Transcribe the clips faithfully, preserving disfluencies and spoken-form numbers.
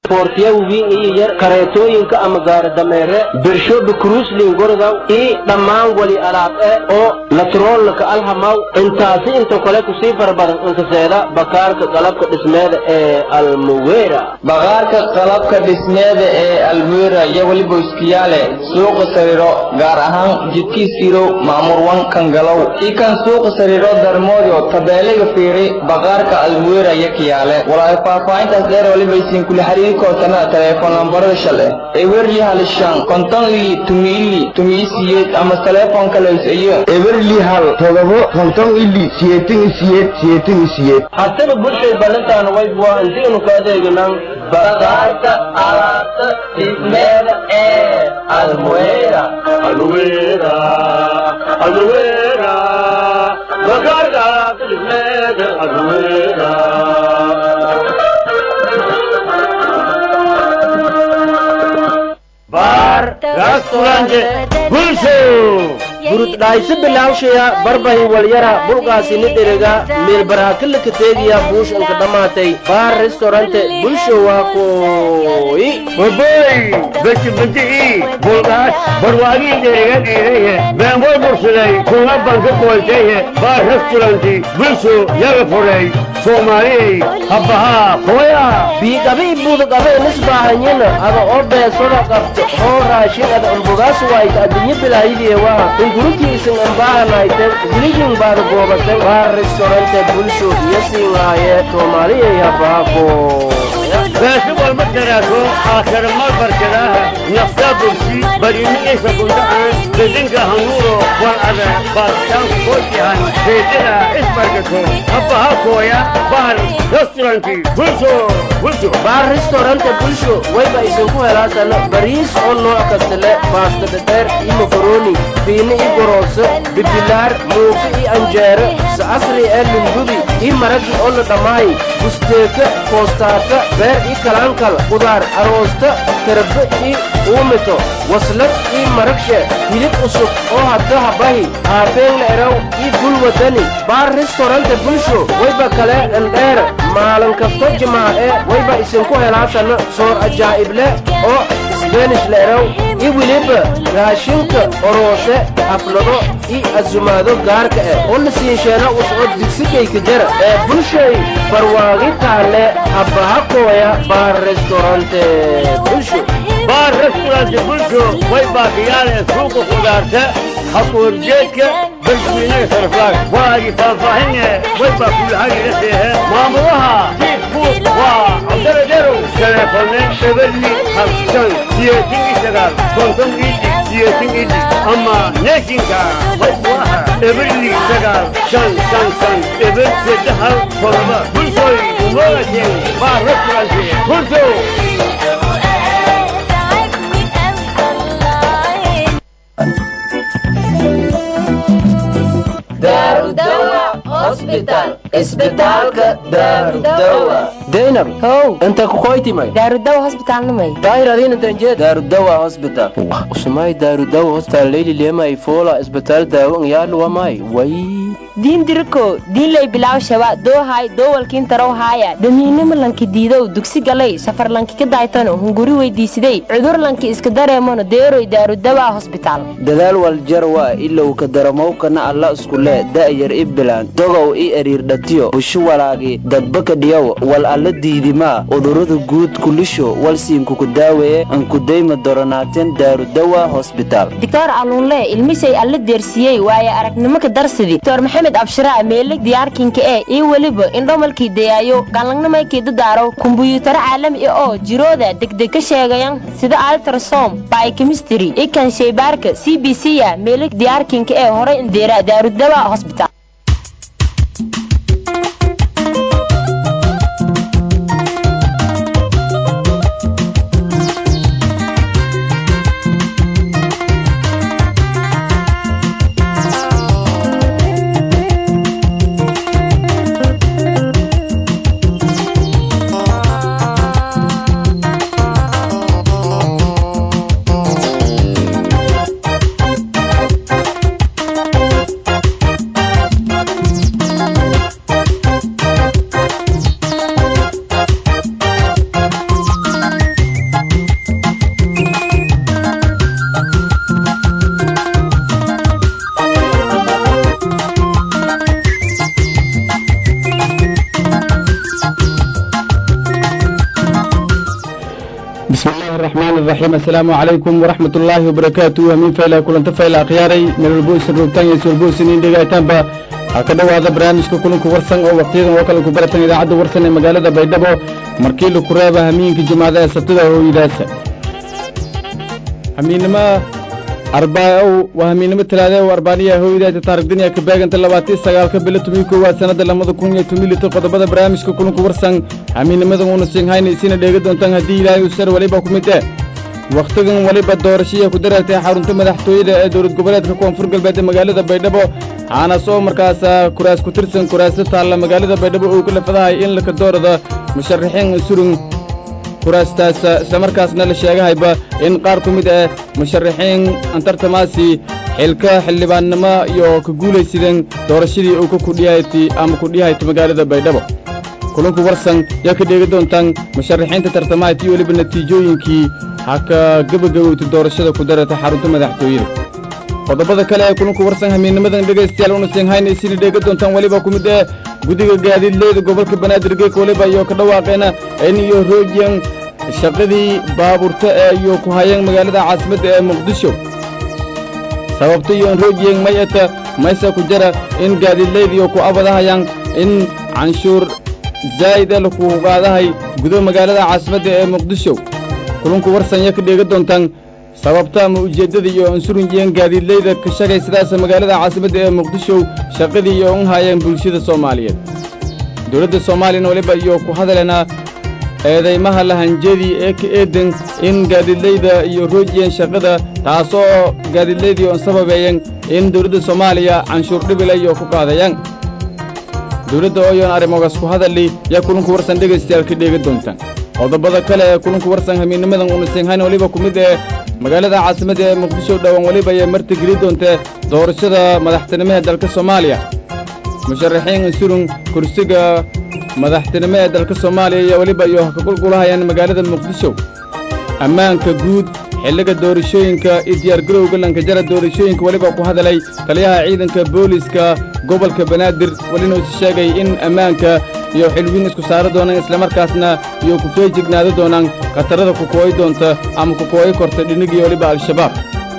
portiya wi iyo yar kareetooyinka ama gaar dameere birsho bikruslin gordaw ee dhamaan wali alaab oo la troolka alhamaw intaasi inta kale ku sii farbadan inta seeda bakaarka qalabka dhismeeda ee almuwera bakaarka qalabka dhismeeda ee almuwera iyo wali boiskiyaale suuqa sariro gaar ahaan jidkiisiro maamur wan kan galow ikan suuqa sariro darmoodo tabeelaga fiiri bakaarka almuwera yakiyaale walaa faahfaahintaas dheer wali baysiin kula xiriirkoodana telefoon lambarada shale ewerli halishan konton ili tumili tumisiyeed ama telefoon kale iyo ewerli hal todobo konton ili siyeetin siyeed siyeetin siyeed haddaba bulshay balantaan way waa intiinu ka adeegnaan bakaarka alaabta dhismeeda ee almuwera almuwera almuwera bakaarka alaabta dhismeeda almuwera bar restaurante bulsho burud dhaaysi bilaawshaya barbahi walyara bulgaasi nidiriga meel baraakila kateediya buush inka dhamaatay bar restaurante bulsho waa kooyi waboy beti beti bulgaas barwaagi diriga dhiiraye beenboy bursaday kunga banka koolteeye bar restaurante bulsho yaga furay soomaaliyey habbahaa kooya biigabii buudagabe nisbaahanyina ada oo beesoda qabto oo raashin ada umbugaas waayta adduunyo bilaayidiye waa ingurutiisin ambaahanaayten gulihin baada goobaten baar restaurante bulsho iyo siinaaye soomaaliyey habbahaa kooya beesi walma daraaso aakhira mal barkadaaha naftaa bursi barimiisa kunda'an bedinka hanuuro wal ada baastaan koosihan beedada isbargato habbahaa kooya bar restaurante bulsho bulsho bar restaurante bulsho wayba isinku helaasana bariis oo nooc kasta le baasta dhadheer iyo makaroni biini iyo gorooso bibilaar muufi iyo anjeero sacasri ee lundubi iyo maragi oo la dhammaay busteeka koostaaka beer iyo kalaankal qudaar aroosta karbe iyo uumito waslad iyo maragshe hilib cusub oo hadda habahi haafeen la eraw iyo bul wadani bar restaurante bulsho wayba kale andheer maalin kasto jimaace wayba isinku helaasana soor ajaa'ib leh oo Spanish leerow iyo wiliba raashinka oroose xaflado iyo azumaado gaarka ah oo la siisheena usoo digsigay ka jira ee bulshay barwaaqi taale habbaha kooya bar restaurante bulsho bar restaurante bulsho way baaqiyaan suuqa khudaarta hakuurjeedka balswiinaga sarflaag waagi faahfaahinne way baa kulahagi laseehe maamulaha siidfuud waa cabdaladero teleefone eberli habsan siyeetin isagaal konton idi siyeetin idi ama neeshinka way buaha eberli sagaal shan shan shan eber sedahal todoba bulshoy umoogateen baa restaurante bulsho hospital isbitaalka daarudawa Zainab how anta ku qoytimay daarudawa hospital numay daayiradin inta jeed daarudawa hospital usmay daarudawa hospital leeli leemay foola isbitaal daawan yaal wamay way diin dirko diin lay bilaaw shaba doo hay doowalkiin taraw haaya damiinimo lanki diidow dugsi galay safar lanki ka daaytano hunguri weydiisiday cudur lanki iska dareemano deeroy daarudawa hospital dadaal wal jarwa ilow ka daramow kana alla isku lee daayar ibbilaan dogow i ariir dhatiyo bushu walaagi dadbaka dhiyow wal alla diidima udurada guud kulisho wal siinku ku daaweeye an ku deyma doronaateen daarudawa hospital diktor alunle ilmisay alla deersiyey waaye aragnimo ka darsidi diktor maxamed abshira meelig diyaarkinka ee iyo waliba indhomalkii dayaayo galangnamaykii dadaaro kumbuyuutar caalami ah oo jirooda degdeg ka sheegayaan sida ultrasound biochemistry ikan shaybaarka C B C ya meelig diyaarkinka ee hore indeera daarudawa hospital الرحمن الرحيم السلام عليكم ورحمة الله وبركاته ومن فيلا كل انتفايلا خياري من البوس الروبتان يسو البوس نين دقايتان با هكذا هذا برنامج كلكم ورسن او وقتيدا وكلا كبرتان اذا عدو ورسن مقالة بيدبو مركيلو كرابة همين كي جماعة ستدا هو يداسة همين ما أربعة وهمين ما ثلاثة وأربعة هو يداسة تارك دنيا كباق انت لواتي ساقال كبلة تميكو واسنة لما كون يتميلي تقضى بدا برنامج كلكم ورسن همين ما دون سين هاي نسينا ديغد دونتان هدي لا يسر ولي باكم متى waqtigan waliba doorashada ku daratay xarunta madaxtooyada ee dowlad goboleedka koonfur galbeed magaalada Baydhabo aana soo markaas kuraas ku tirsan kuraasta taalla magaalada Baydhabo oo kala fadahay in la ka doorado musharaxiin surun kuraastaas isla markaasna la sheegayba in qaar ku mid ah musharaxiin antartamaasi xilka xildhibaannimo iyo ka guuleysadeen doorashadii uu ku kudhiyay ama ku dhiyay magaalada Baydhabo kulanku warsan yaa ka dheegi doontaan musharaxiinta tartamaha iyo waliba natiijooyinkii haka gabagabowda doorashada ku darata xarunta madaxtooyada qodobada kale ee kulanku warsan hamiinnimadan dhageystayaal una seenhayna isina dheegi doontaan waliba ku mid ah gudiga gaadiidleyda gobolka Banaadir geek waliba iyo ka dhawaaqeena in iyo roojiyaan shaqadii baabuurta ee iyo ku hayeen magaalada caasimadda ee Muqdisho sababta iyo roojiyaan mayata maysa ku jira in gaadiidleyda iyo ku abadahayaan in canshuur زايد لكو قادهاي gudo magaalada caasimadda ee Muqdisho kulanku warsan yaa ka dheega doontaan sababta ama ujeedada iyo unsuriyeen gaadiidleyda ka shaqeysadaas magaalada caasimadda ee Muqdisho shaqadii iyo un hayeen bulshada Soomaaliyeed dawladda Soomaaliya waliba iyo ku hadalena eedeymaha lahanjeedii ee ka eedan in gaadiidleyda iyo roojiyeen shaqada taasoo gaadiidleyda oo sababeeyeen in dawladda Soomaaliya canshuur dhibile iyo ku qaadayaan dawladda oo yoon arrimogaas ku hadalay yaa kulanku warsan dhageystayaal ka dheega doontaan qodobada kale ee kulanku warsan hamiinimadan una seenhayn waliba ku mid ah magaalada caasimadda ee Muqdisho dhawaan waliba ay marti geli doontaa doorashada madaxtinimada dalka Soomaaliya musharaxiin surun kursiga madaxtinimada dalka Soomaaliya iyo waliba iyo ka qulqulahayaan magaalada Muqdisho ammaanka guud xilliga doorashooyinka iyo diyaar garowga lanka jara doorashooyinka waliba ku hadalay taliyaha ciidanka booliska gobolka Banaadir walina uu sheegay in ammaanka iyo xilwin isku saaro doonaan isla markaasna iyo ku feejignaado doonaan qatarada ku kooy doonta ama ku kooy korta dhinigii waliba al-shabaab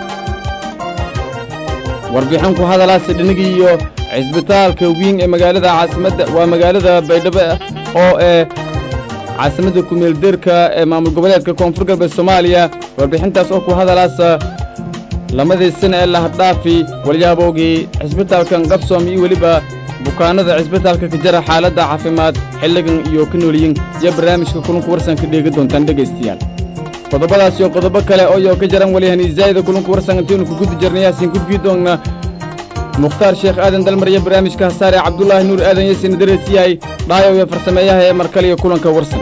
warbixin ku hadalaas dhinigii iyo cisbitaalka weyn ee magaalada caasimadda waa magaalada Baydhabo oo ee caasimadda ku meel deerka ee maamul goboleedka koonfur galbeed Soomaaliya warbixintaas oo ku hadalaas lamadii sano ee la hadhaafi walyaabowgii cisbitaalkan qabsoom iyo waliba bukaanada cisbitaalka ka jira xaaladda caafimaad xilligan iyo ka noolyiin iyo barnaamijka kulanku warsan ka dheegi doontaan dhageystayaal qodobadaas iyo qodobo kale oo iyo ka jiran walihan izaayda kulanku warsan intaanu ku gudi jirnay yaasin gudbii doona mukhtaar sheekh aadan dalmar iyo barnaamijka hasaare cabdullaahi nuur aadan yasin dareesiyay dhaayo iyo farsameeyaha ee markale iyo kulanka warsan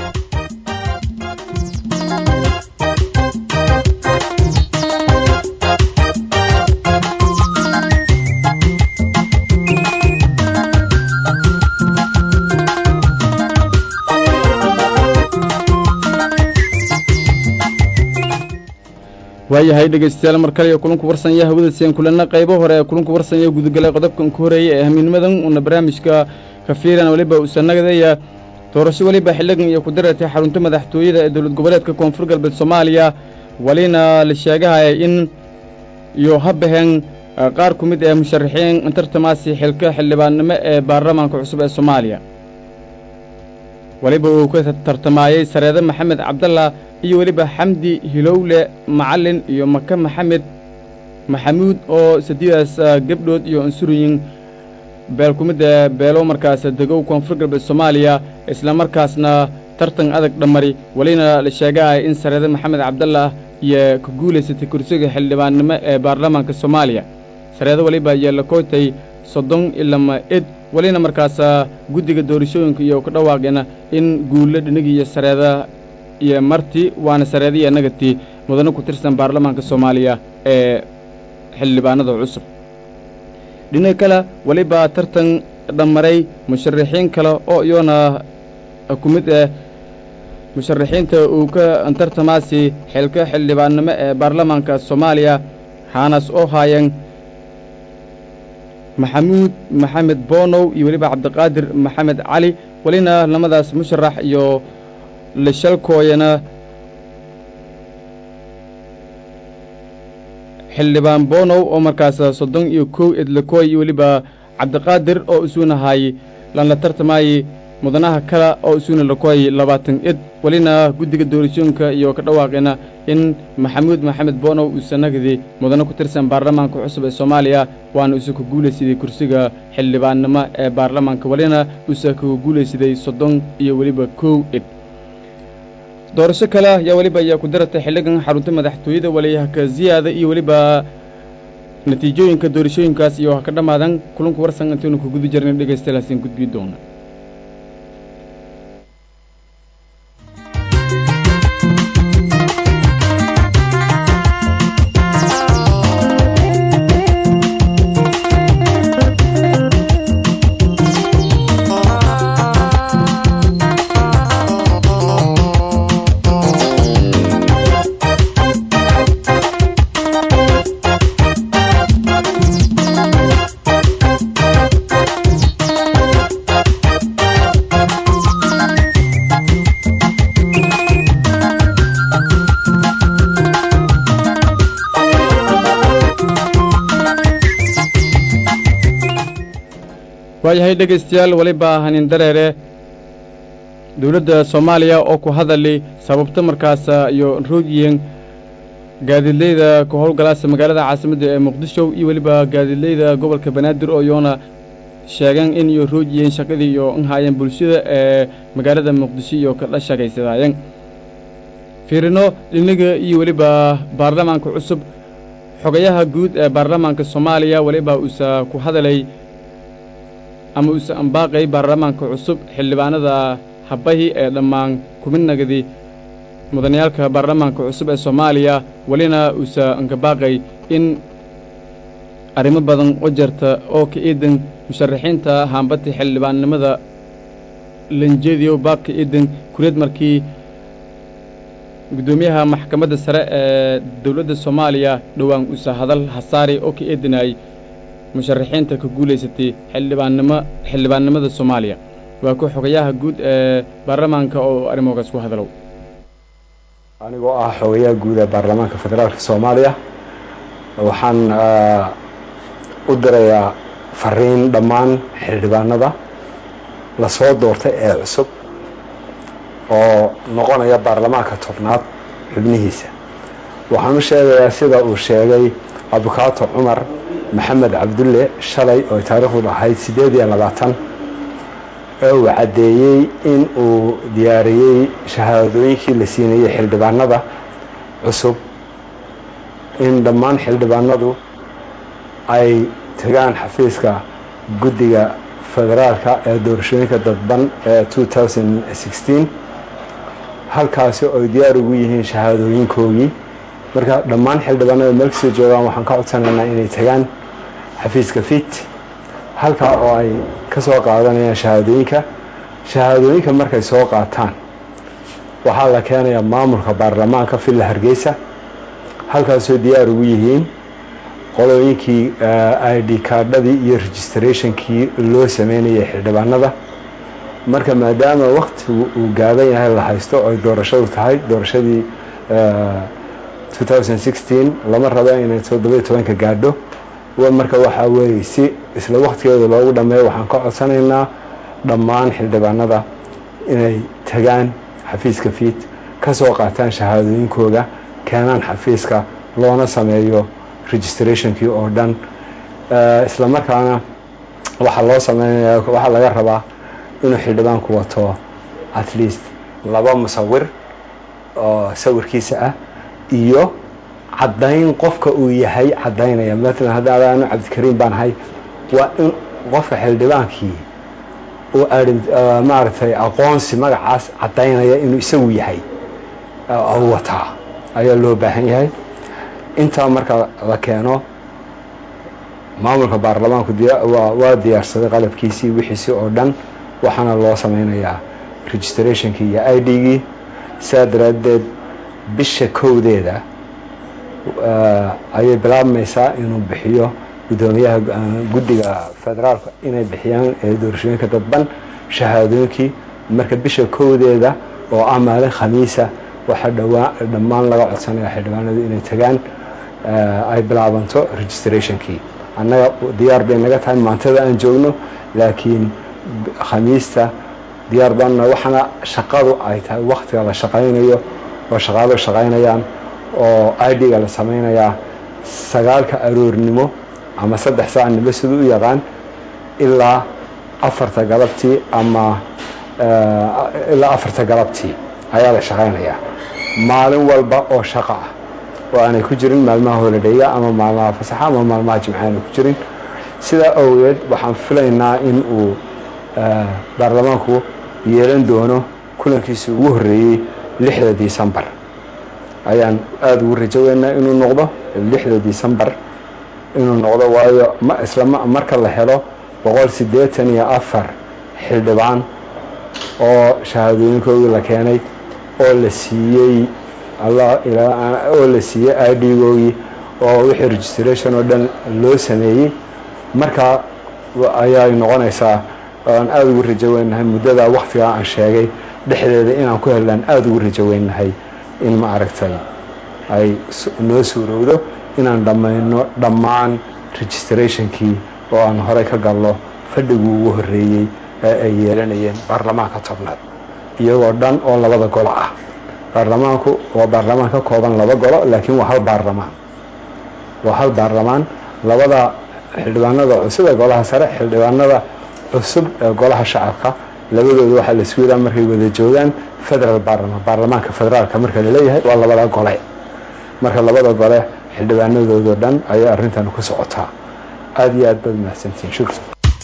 waayahay dhageystayaal markale iyo kulanku warsan yaa hawada seen kulana qaybo hore ee kulanku warsan yaa gudagalay qodobkan ku horeeyay ee hamiinimadan una barnaamijka ka fiiran waliba uu sanagdaya doorasho waliba xilligan iyo ku daratay xarunta madaxtooyada ee dowlad goboleedka koonfur galbeed Soomaaliya walina la sheegay in iyo habaheen qaar ku mid ah musharaxiin antartamaasi xilka xildhibaannimo ee baarlamaanka cusub ee Soomaaliya waliba uu ka tartamayay Sareeda Maxamed Cabdalla iyo waliba Xamdi Hilowle Macallin iyo Maka Maxamed Maxamuud oo sideedaas gabdhood iyo unsuriyeen beel ku mid ah beelo markaas degow koonfur galbeed Soomaaliya isla markaasna tartan adag dhamari walina la sheegay in Sareeda Maxamed Cabdalla iyo ku guuleysatay kursiga xildhibaannimo ee baarlamaanka Soomaaliya Sareeda waliba ayaa la kootay soddon ilaa id walina markaas gudiga doorashooyinka iyo ka dhawaaqeena in guulo dhinigi iyo Sareeda iyo marti waana Sareediya nagati mudane ku tirsan baarlamaanka Soomaaliya ee xildhibaanada cusub dhinaca kale waliba tartan dhamaray musharaxiin kale oo iyona ku mid ah musharaxiinta uu ka antartamaasi xilka xildhibaannimo ee baarlamaanka Soomaaliya haanas oo haayeen maxamuud maxamed Boonow iyo waliba Cabdiqaadir maxamed Cali walina lamadaas musharax iyo la shalkooyana xildhibaan bonow oo markaas soddon iyo kow edlakoy iyo weliba cabdiqaadir oo isuunahay lan la tartamayey mudanaha kale oo isuuna lakoy labaatan id welina guddiga doorashooyinka iyo ka dhawaaqina in maxamuud maxamed bonow uu sanagdii mudane ku tirsan baarlamaanka cusub ee soomaaliya waana uuse ku guulaysaday kursiga xildhibaannimo ee baarlamaanka welina uuse ku guulaysaday soddon iyo weliba kow id doorasho kale ayaa weliba ayaa ku daratay xilligan xarunta madaxtooyada waliyaha ka ziyaada iyo weliba natiijooyinka doorashooyinkaas iyo ha ka dhammaadan kulanku warsan intaynu ku guda jirnay dhegaystayaalaasiin gudbii doona waayahay dhegaystayaal weliba hanin dareere dowladda soomaaliya oo ku hadali sababta markaas iyo roogiyeen gaadiidleyda ku howlgalaasa magaalada caasimadda ee muqdisho iyo weliba gaadiidleyda gobolka banaadir oo iyoona sheegeen in iyo roogiyeen shaqadii iyo inhaayeen bulshada ee magaalada muqdisho iyo ka shaqaysadaayeen fiirino dhinaga iyo weliba baarlamaanka cusub xogayaha guud ee baarlamaanka soomaaliya weliba uusa ku hadalay ama uusa ambaaqay baarlamaanka cusub xildhibaanada habbahi ee dhammaan kuminagadi mudaniyaalka baarlamaanka cusub ee soomaaliya welina uusa ankabaaqay in arrimo badan oo jarta oo ka iidan musharaxiinta haambati xildhibaannimada lanjeediyo baabka iidan kureed markii guddoomiyaha maxkamadda sare ee dowladda soomaaliya dhowaan uusa hadal hasaari oo ka iidanay musharaxiinta ka guulaysatay xildhibaannimo xildhibaannimada soomaaliya waa ku xogayaha guud ee baarlamaanka oo arrimogaas ku hadalow anigoo ah xogayaha guud ee baarlamaanka federaalka soomaaliya waxaan u dirayaa fariin dhammaan xildhibaanada lasoo doortay ee cusub oo noqonaya baarlamaanka tobnaad xubnihiisa waxaan u sheegayaa sida uu sheegay abukaato cumar maxamed cabdulle shalay oo taariikhdu ahayd siddeed iyo labaatan ee uu caddeeyey in uu diyaariyey shahaadooyinkii la siinayey xildhibaanada cusub in dhammaan xildhibaanadu ay tagaan xafiiska guddiga federaalka ee doorashooyinka dadban ee two thousand sixteen halkaasi oy diyaar ugu yihiin shahaadooyinkoogii marka dhammaan xildhibaanada meel kasoo joogaan waxaan ka codsanaynaa inay tagaan xafiiska fit halkaa oo ay ka soo qaadanayaan shahaadooyinka shahaadooyinka markay soo qaataan waxaa la keenayaa maamulka baarlamaanka villa hargeysa halkaasoo diyaar ugu yihiin qolooyinkii i d kaadhadii iyo registrationkii loo sameynayay xildhibaanada marka maadaama waktigu uu gaaban yahay la haysto oy doorashadu tahay doorashadii two thousand sixteen lama rabo inay toddobiyo tobanka gaadho marka waxaa weeye si isla waktigeeda loogu dhammeeyo waxaan ka codsanaynaa dhammaan xildhibaanada inay tagaan xafiiska fiit ka soo qaataan shahaadooyinkooda keenaan xafiiska loona sameeyo registrationkii oo dhan isla markaana waxaa loo sameynaya waxaa laga rabaa inuu xildhibaanku wato at least laba musawir oo sawirkiisa ah iyo caddayn qofka uu yahay caddaynaya maalan hadda adaanu cabdikariim baan ahay waa in qofka xildhibaankii uu maaragtay aqoonsi magacaas caddaynaya inuu isagu yahay u wataa ayaa loo baahan yahay intaa marka la keeno maamulka baarlamaanku waa diyaarsaday qalabkiisii wixiisii oo dhan waxaana loo sameynayaa registrationkii iyo i d-gii saa daraaddeed bisha kowdeeda ayay bilaabmaysaa inuu bixiyo guddoomiyaha guddiga federaalka inay bixiyaan ee doorashooyinka dadban shahaadooyinkii marka bisha kowdeeda oo ah maalin khamiisa waxaa dhawaa dhammaan laga codsanaya xildhibaanadu inay tagaan ay bilaabanto registrationkii annaga diyaar bay naga tahay maantada aan joogno laakiin khamiista diyaar baanna waxaana shaqadu ay tahay waktiga la shaqaynayo oo shaqaalo shaqaynayaan oo I D-ga la samaynayaa sagaalka aroornimo ama saddex saacnimo siduu u yaqaan ilaa afarta galabtii ama ilaa afarta galabtii ayaa la shaqaynayaa maalin walba oo shaqo ah oo aanay ku jirin maalmaha holidayga ama maalmaha fasaxa ama maalmaha jimcaha aanay ku jirin sidaa awgeed waxaan filaynaa in uu baarlamaanku yeelan doono kulankiisii ugu horreeyey lixda December ayaan aada ugu rajaynaynaa inuu noqdo lixda December inuu noqdo waayo ma isla marka la helo boqol siddeetan iyo afar xildhibaan oo shahaadooyinkoodii la keenay oo la siiyey allah ilaa oo la siiyey I D-goodii oo wixii registration oo dhan loo sameeyey marka ayaa noqonaysaa aan aada ugu rajaynahay muddada waqtiga aan sheegay dhexdeeda inaan ku helaan aada ugu rajaynahay in ma aragtay ay noo suurowdo inaan dhammayno dhammaan registrationkii oo aan horey ka galno fadhigii ugu horreeyey ee ay yeelanayeen baarlamaanka tobnaad iyagoo dhan oo labada golo ah baarlamaanku waa baarlamaan ka kooban laba golo laakiin waa hal baarlamaan waa hal baarlamaan labada xildhibaanada cusub ee golaha sare xildhibaanada cusub ee golaha shacabka labadooda waxaa la isku yidhaha markay wada joogaan federal baarlamaan baarlamaanka federaalka marka la leeyahay waa labada gole marka labada gole xildhibaanadoodoo dhan ayay arrintan ku socotaa aada iyo aad baad mahadsantihiin shukran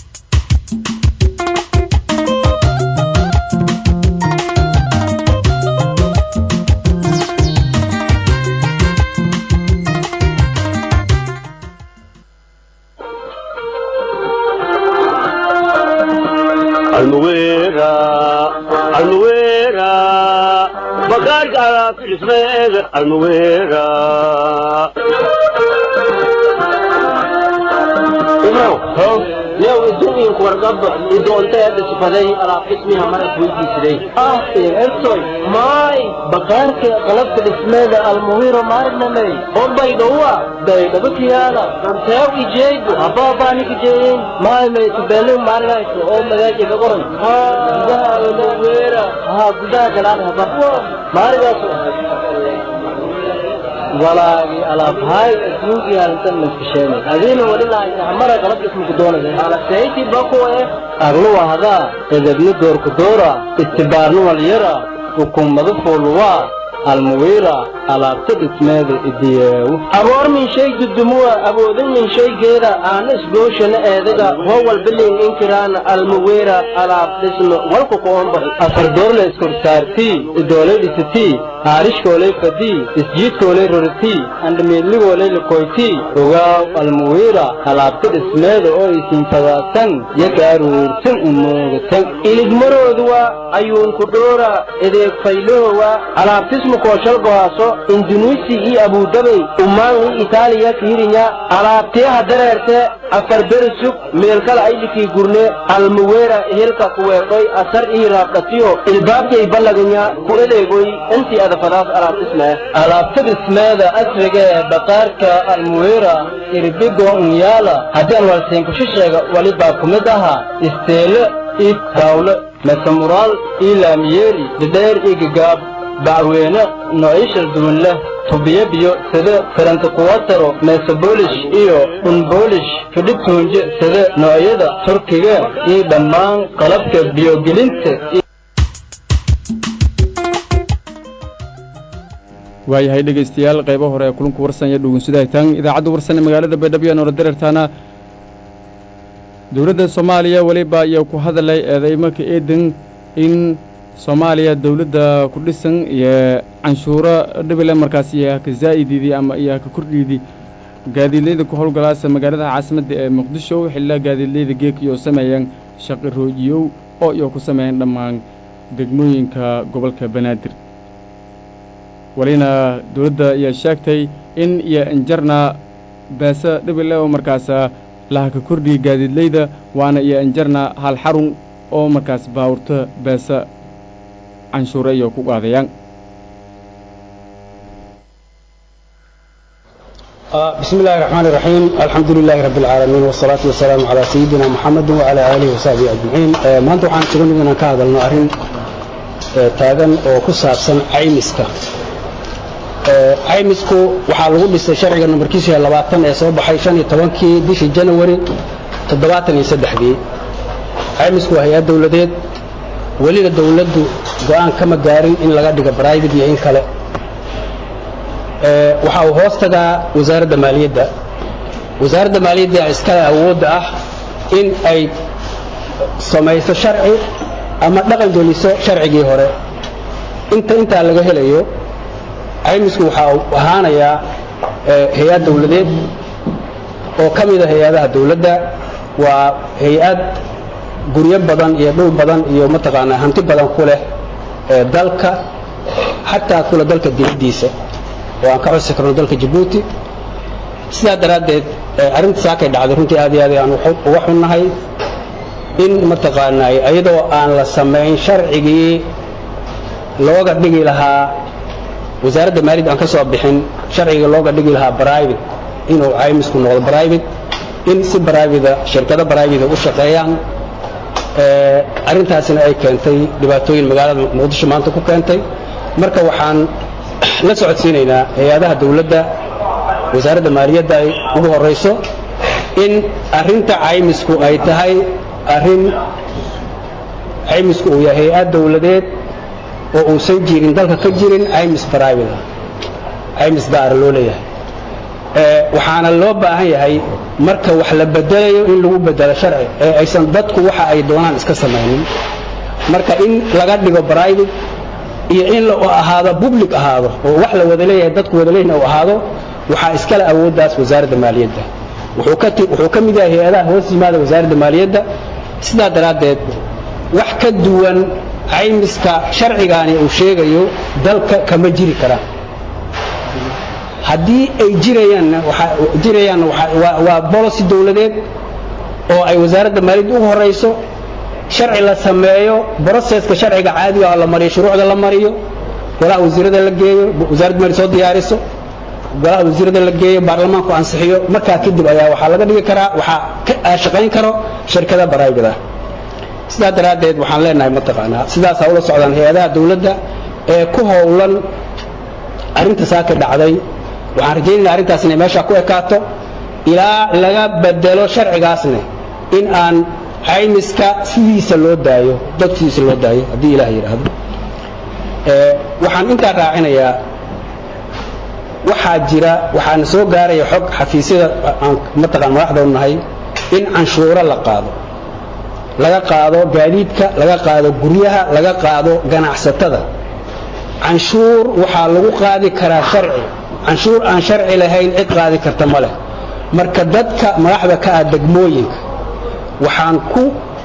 المويرة المويرة بقاك على كل اسمه المويرة إمام لو الدنيا كورقب إذا أنت هذا سفدي على اسمها مرة ويجي سدي آه إرسوي ماي بقارك قلبت الاسمه المويرة مارنا مي هم بيدوا بيدا بكيانا نمتاوي جيدو أبا بانيك جيين ماي مي تبالون مارنا أو ملاجي بقرن ها قدها المويرة ها قدها كلام هبا مارنا walaagi alaab hay adduunka inta maskasheenay adina walilah amara qalab ismu doonay ala sayti bako ee arlo wahada edebni door ku doora istibaarno waliyara hukuumada foolwa almuwira alaabta dhismeeda idiyeew aboor min shay dudumuwa aboodan min shay geera aanas gooshana eedaga howal bilin inkiraan almuwira alaab dhismo walku qoomba afar doorle iskurtaarti idooleydisati haarishkooley fadii isjiidkooley roriti andhamiidligooley lakoyti ogaaw almuwira alaabta dhismeeda oo isin fadaasan yagaaruursan umoogatan iligmarooduwa ayuunku dhoora edeeg faylohowa alaabtis كوشل قواسو اندونيسي اي ابو دبي اماني ايطاليا كيرينيا alaabtiyaha dareerte afar bersug meelkala aydikii gurne almuweera helka kuweeqoy asar ii raabdhatiyo ilbaabkay ballaganya ku edeegoy intii adafadaas alaabtismee alaabtadismeeda asriga ee baqaarka almuweera irbigo unyaala haddaan walseenku shisheega walibaa ku mid ahaa isteele ii taawle mesamuraal ii laamiyeeri dhidheer ii gagaab bacweyne noocyashal duwan leh tubiyo biyo sida karanta kuwataro meesaboolish iyo unboolish fidhibtuunje sida noocyada turkiga iyo dhammaan qalabka biyogelinta waayahay dhegaystayaal qaybo hore ee kulanku warsan iyo dhugunsidaytaan idaacadda warsan ee magaalada baydhabo noora dareertaana dowladda soomaaliya waliba iyo ku hadalay eedeymarka eedan in soomaaliya dawladda ku dhisan iyo canshuuro dhibile markaas iyo ka zaa'ididii ama iyo ka kordhidii gaadiidleyda ku howlgalaasa magaalada caasimadda ee muqdisho xilla gaadiidleyda geek iyo sameeyeen shaqo roojiyow oo iyo ku sameeyeen dhammaan degmooyinka gobolka banaadir walina dawladda ayaa sheegtay in iyo injarna baasa dhibile oo markaas laha ka kordhiyey gaadiidleyda waana iyo injarna hal xarun oo markaas baawurta baasa canshuure iyo ku qaadayaan بسم الله الرحمن الرحيم الحمد لله رب العالمين والصلاة والسلام على سيدنا محمد وعلى آله وصحبه أجمعين ما أنتم عن تقولون إننا كهذا النهارين تاجن وكسابسن عيمسكا عيمسكو وحالو للشرع إنه مركزي على بعضنا يصوب حيشان يتوانكي ديش الجنوري تضباطني يسدح دي عيمسكو هي الدولة ولي الدولة قوان كما قارن إن لقد برايد دي إن كلا waxa uu hoos tagaa wasaaradda maaliyadda wasaaradda maaliyadda iska awood ah in ay samayso sharci ama dhaqan geliso sharcigii hore inta inta laga helayo aymisku waxa uu ahaanayaa hay'ad dawladeed oo kamid ah hay'adaha dawladda waa hay'ad guryo badan iyo dhul badan iyo mataqaana hanti badan ku leh dalka xataa kula dalka dibadiisa وأنا كعوس سكرنا دولة جيبوتي سيادة ردد أرنت ساكي دعدي رنتي هذه هذه أنا وحنا هاي إن متقانا أيضا أن لسمعين شرعي لوجا دقي لها وزارة المالية أن كسب بحين شرعي لوجا دقي لها برايفت إنه عايمس كنا برايفت إن سب برايفت شركة برايفت وشقيان أرنت هسنا أي كنتي دباتوي المجال مقدش ما أنت كنتي مركب وحن la socodsiinayna hay'adaha dawladda wasaaradda maaliyadda ay ugu horeyso in arinta caymisku ay tahay arin caymisku uu yahay hay'ad dawladeed oo uu san jirin dalka ka jirin caymis private caymis gaar loo leeyahay ee waxaana loo baahan yahay marka wax la bedelayo in lagu bedelo sharci ee aysan dadku waxa ay doonaan iska sameeynin marka in laga dhigo private iyo in la ahaado public ahaado oo wax la wada leeyahay dadku wada leeyahay oo ahaado waxa iska la awoodaas wasaaradda maaliyadda wuxuu ka wuxuu ka mid yahay hay'adaha hoos yimaada wasaaradda maaliyadda sidaa daraadeed wax ka duwan caymiska sharcigaani uu sheegayo dalka kama jiri kara haddii ay jirayaan waxa jirayaan waa policy dawladeed oo ay wasaaradda maaliyadda ugu horeyso sharci la sameeyo processka sharciga caadiga ah la mariyo shuruucda la mariyo golaha wasiirada la geeyo wasaaradda maaliyadda soo diyaariso golaha wasiirada la geeyo baarlamaanku ansixiyo marka kadib ayaa waxa laga dhigi karaa waxa ka shaqayn karo shirkada baraayada sidaa daraadeed waxaan leenahay mataqaana sidaas hawlo socdaan hay'adaha dawladda ee ku howlan arinta saaka dhacday waxaan rajaynaynaa arintaas inay meesha ku ekaato ilaa laga bedelo sharcigaasna in aan caymiska sidiisa loo daayo dadkiisa loo daayo hadii ilaahay yiraahdo ee waxaan inta raacinayaa waxa jira waxaan soo gaaray xog xafiisyada aan mataqaan madaxda u nahay in canshuuro la qaado laga qaado gaadiidka laga qaado guryaha laga qaado ganacsatada canshuur waxa lagu qaadi karaa sharci canshuur aan sharci lahayn cid qaadi karta ma leh marka dadka madaxda ka ah degmooyinka waxaan ku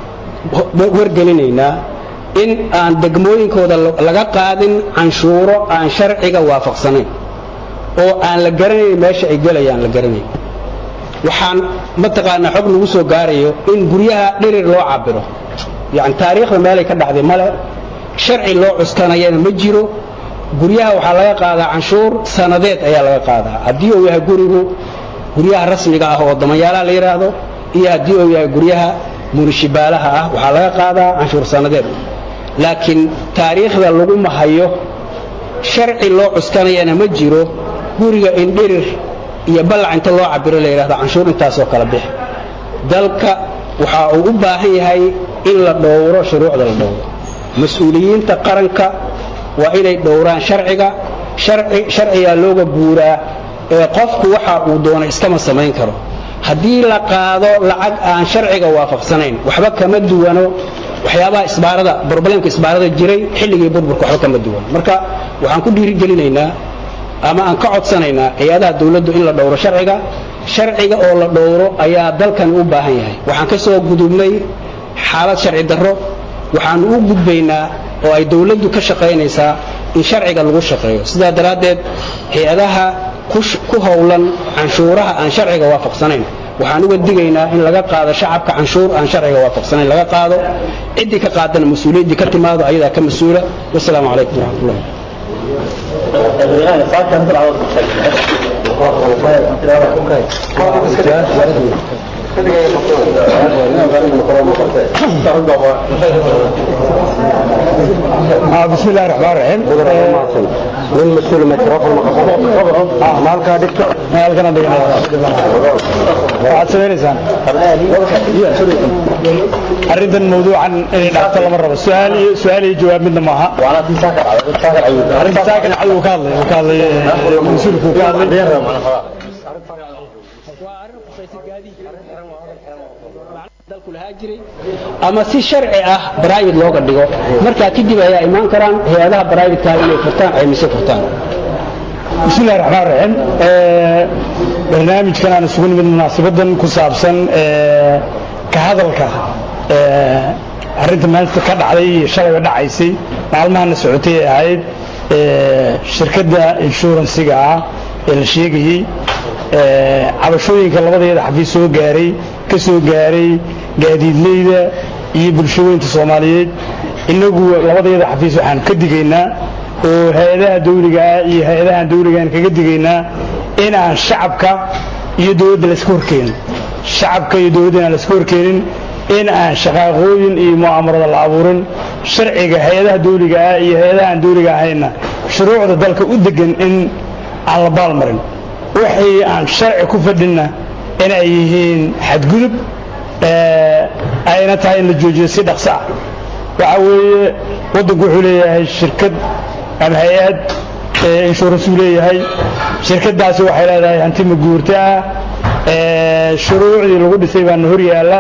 wargelinaynaa in aan degmooyinkooda laga qaadin canshuuro aan sharciga waafaqsanayn oo aan la garanayn meesha ay galayaan la garanayn waxaan mataqaana xog lagu soo gaarayo in guryaha dhirir loo cabiro yani taariikhda meelay ka dhacday male sharci loo cuskanayana ma jiro guryaha waxaa laga qaadaa canshuur sanadeed ayaa laga qaadaa haddii uu yahay gurigu guryaha rasmiga ah oo damayaalaha la yiraahdo iyo haddii uu yahay guryaha munishibaalaha ah waxaa laga qaadaa canshuur sanadeed laakiin taariikhda lagu mahayo sharci loo cuskanayana ma jiro guriga in dhirir iyo balac inta loo cabiro la yiraahdo canshuur intaas oo kala bix dalka waxa uu u baahan yahay in la dhowro shuruucda la dhowro mas'uuliyiinta qaranka waa inay dhowraan sharciga sharci sharciga looga guuraa ee qofku waxa uu doono iskama samayn karo haddii la qaado lacag aan sharciga waafaqsanayn waxba kama duwano waxyaabaha isbaarada problemka isbaarada jiray xilligii burburka waxba kama duwano marka waxaan ku dhiirigelinaynaa ama aan ka codsanaynaa hay'adaha dawladdu in la dhowro sharciga sharciga oo la dhowro ayaa dalkan u baahan yahay waxaan ka soo gudubnay xaalad sharci darro waxaan u gudbaynaa oo ay dawladdu ka shaqaynaysaa in sharciga lagu shaqeeyo sidaa daraadeed hay'adaha ku howlan canshuuraha aan sharciga waafaqsanayn waxaan uga digaynaa in laga qaado shacabka canshuur aan sharciga waafaqsanayn laga qaado cidii ka qaadana mas'uuliyadii ka timaado ayada ka mas'uula wassalaamu calaykum wa rahmatullahi بسم الله الرحمن الرحيم من مسؤول الميكروفون مالك دكتور مالك انا دغنا waxaad sameynaysan arrintan mawduucan inay dhacdo lama rabo su'aal iyo su'aal iyo jawaab midna maaha waana tisaakar arrinta saakar cadu ka hadlay ka hadlay mas'uulku ka hadlay ama si sharci ah private looga dhigo marka kadib ayaa iman karaan hay'adaha private-ka inay furtaan ay mise furtaan bismillaahir rahmaanir rahiim ee barnaamijkan aan isugu nimid munaasabadan ku saabsan ee ka hadalka ee arrinta maanta ka dhacday shalay dhacaysay maalmahan socotay ahayd ee shirkadda insurance-ga ah ee la sheegayay ee cabashooyinka labadeeda xafiis soo gaaray ka soo gaaray gaadiidleyda iyo bulshooyinka Soomaaliyeed inagu labadeeda xafiis waxaan ka digaynaa oo hay'adaha dawliga ah iyo hay'adaha dawliga aan kaga digaynaa in aan shacabka iyo dawladda la isku horkeenin shacabka iyo dawladda la isku horkeenin in aan shaqaaqooyin iyo mu'aamarada la abuurin sharciga hay'adaha dawliga ah iyo hay'adaha aan dawliga ahayna shuruucda dalka u degan in aan la baalmarin wixii aan sharci ku fadhina in ay yihiin xadgudub ee ayna tahay in la joojiyo si dhaqso ah waxa weeye wadanku wuxuu leeyahay shirkad ama hay'ad insurance uu leeyahay shirkadaasi waxay leedahay hanti maguurta ah ee shuruucdii lagu dhisay baan hor yaala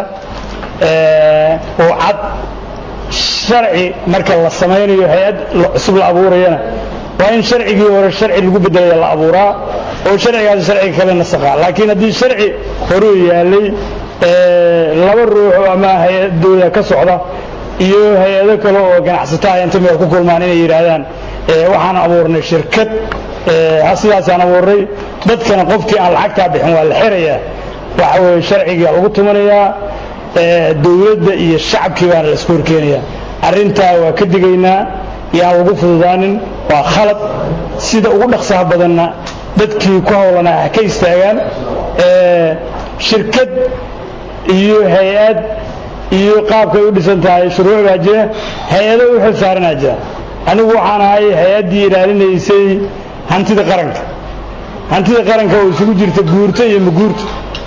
ee oo cad sharci marka la sameeyo hay'ad cusub la abuurayana waa in sharcigii hore sharci lagu bedelayo la abuuraa oo sharcigaas sharci kale nasaqa laakiin haddii sharci hore yaalay ee laba ruux ama hay'ad dawladda ka socda iyo hay'ado kale oo ganacsatada inta meel ku kulmaan inay yiraahdaan ee waxaan abuurnay shirkad ee sidaas aan abuuray dadkana qofkii aan lacagta bixin waa la xirayaa waxa weeye sharciga lagu tumanayaa ee dawladda iyo shacabkii baa la isku horkeenayaa arrinta waa ka digaynaa yaa lagu fududaanin waa khalad sida ugu dhaqsaha badanna dadkii ku hawlanaa ka istaagaan ee shirkad iyo hay'ad iyo qaabka ay u dhisan tahay shuruuc baa jira hay'ado u xil saaranaa jira anigu waxaan ahay hay'adii ilaalinaysay hantida qaranka hantida qaranka oo isugu jirta guurta iyo maguurta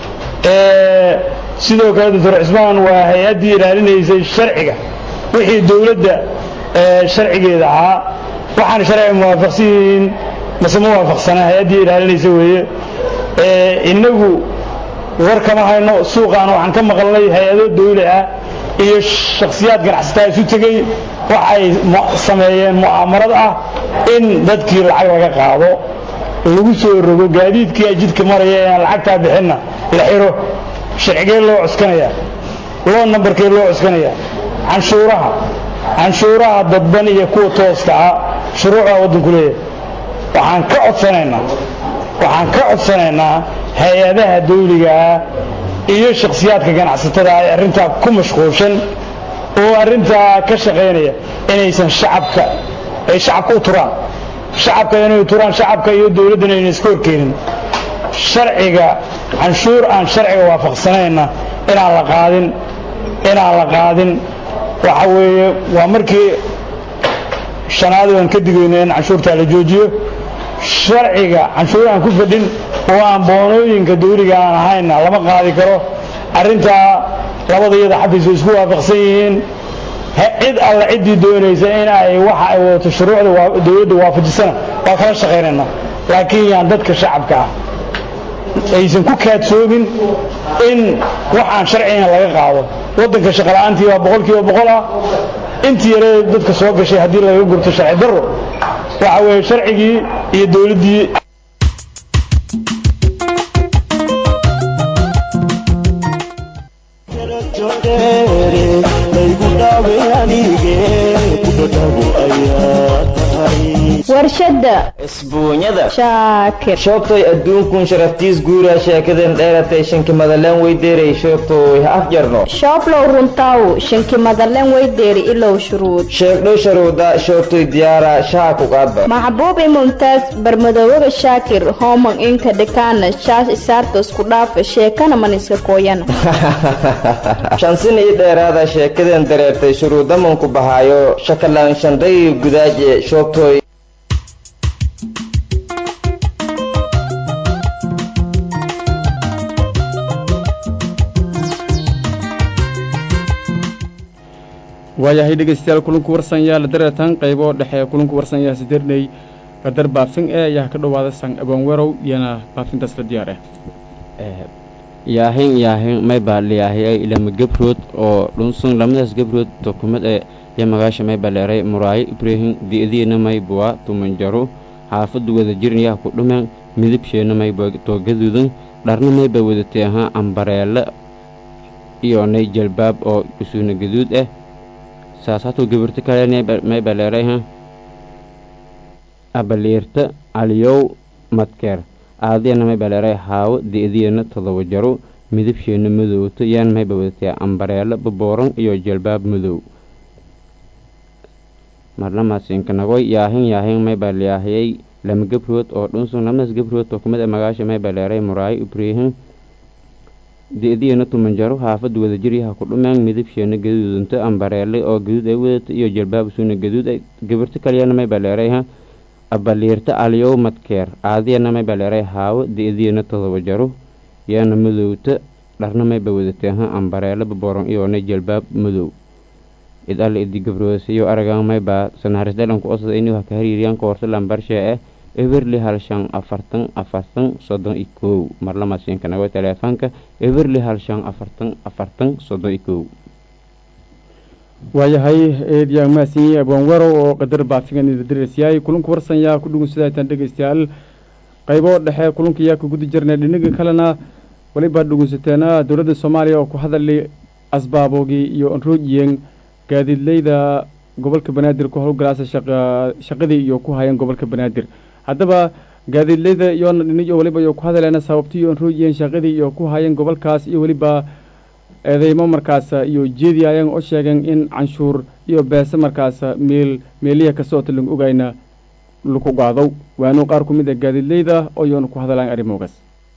ee sidoo kale doctor Cismaan waa hay'adii ilaalinaysay sharciga wixii dawladda ee sharcigeeda ahaa waxaan sharci muwaafaqsiin mas'uul muwaafaqsana hay'adii ilaalinaysay weeye ee inagu warkama hayno suuqaan waxaan ka maqalnay hay'ado dawli ah iyo shakhsiyaad ganacsatada isu tagay waxay sameeyeen mu'aamarad ah in dadkii lacag laga qaado lagu soo rogo gaadiidkii jidka maraya ee lacagta bixinna la xiro sharcigee loo cuskanaya loo nambarkee loo cuskanaya canshuuraha canshuuraha dadban iyo kuwa tooska ah shuruucda wadanku leeyahay waxaan ka codsanaynaa waxaan ka codsanaynaa hay'adaha dawliga ah iyo shakhsiyaadka ganacsatada ay arrinta ku mashquulshan oo arrinta ka shaqeynaya inaysan shacabka ay shacabka u turaan shacabka inay turaan shacabka iyo dawladda inay isku horkeenin sharciga canshuur aan sharciga waafaqsanayna inaan la qaadin inaan la qaadin waxa weeye waa markii shanaad aan ka digayno in canshuurta la joojiyo sharciga canshuur aan ku fadhin oo aan boonooyinka dawliga aan ahayn lama qaadi karo arrinta labadayada xafiis isku waafaqsan yihiin cid alla cidii doonaysa in ay waxa ay wadato shuruucda dawladda waafajisana waa kala shaqeynayna laakiin yaan dadka shacabka ah aysan ku kaadsoobin in waxaan sharciyan laga qaado wadanka shaqo la'aantii waa boqolkiiba boqol ah intii yare dadka soo gashay haddii laga gurto sharci darro waxa weeye sharcigii iyo dawladdii laygu dhaaway anige ku dhadhabu ayaa tahay warshada isbuunyada shaakir shoobtoy adduunkun sharaftiis guura sheekadan dheeratay shanki madaleen weydeeray shoobtoy ha afjarno shooblow runtaw shanki madaleen weydeeri ilow shuruud sheegdhow sharuuda shoobtoy diyaara shaha ku qaadba maxbuub imumtaas barmadoowaga shaakir homan inka dhikaana shaas isaarta isku dhaafa sheekana maniska kooyana shansin ii dheeraada sheekadan dareertay shuruudamanku bahaayo shakalaan shanday gudaaje shoobtoy waayahay dhegeystayaal kulanku warsan yaa la dareetan qaybo dhexe kulanku warsan yaa sideernay qadar baafin ee ayaa ka dhawaada san abonwerow iyana baafintaas la diyaar ah yaahin yaahin may baa leeyahay ilama gabrood oo dhunsun lamadaas gabrood dokumad ee ya magaasha may baleeray muraay ibrahim diidiina may buwa tumanjaro xaafadu wada jirnaya ku dhumaan midabsheena may baa toogadudan dharna may baa wadatay ahaa ambareela iyo nay jalbaab oo isuuna gaduud ah saasato gabarta kale may baleeray ha abaleerta aliyow madkeer aadiyana may baleeray haawo diidiina todoba jaro midabsheena madowto yaan may baa wadatay ambareela babooran iyo jalbaab madow marlama sinkanagoy yaahin yaahin may baa leeyahay lama gabrood oo dhunsun lamadas gabrood oo kumid magaasha may baa leeyahay muraay ibrahim diidiina tumanjaro xaafadu wada jiryaha ku dhumaan midabsheena gaduudunta ambareele oo gaduud ay wadata iyo jalbaab suuna gaduud ay gabarta kaliyana may baa leeyahay ha abaliirta aliyow madkeer aadiyana may baa leeyahay haawo diidiina todoba jaro yaana madowta dharna may baa wadatay ha ambareele babooran iyo nay jalbaab madow id alle idi gabroos iyo aragan may baa sanaaris dhalan ku osada inuu ka hariiriyaan koorta lambarshe ah everly halshan afartan afartan soddon iyo kow marlama siinkanago teleefanka everly halshan afartan afartan soddon iyo kow waayahay eedyaa maasinyi abonwerow oo qadar baafigan ida dareersiyaay kulanku warsan yaa ku dhugun sidaytan dhegeystayaal qaybo dhexe kulanka yaa ka gudi jirnay dhinaga kalena waliba dhugunsateena dowladda soomaaliya oo ku hadalay asbaaboogii iyo onroojiyeen gaadiidleyda gobolka banaadir ku howlgalaasa shaqadii iyo ku hayeen gobolka banaadir haddaba gaadiidleyda iyoona dhiniyo waliba iyo ku hadaleena sababtii iyo onroojiyeen shaqadii iyo ku hayeen gobolkaas iyo weliba eedeymo markaas iyo jeedi ayaan oo sheegeen in canshuur iyo beese markaas meel meeliya kasoo talang ogayna lagu qaadow waanu qaar ku mid ah gaadiidleyda oo iyoona ku hadalaan arrimogaas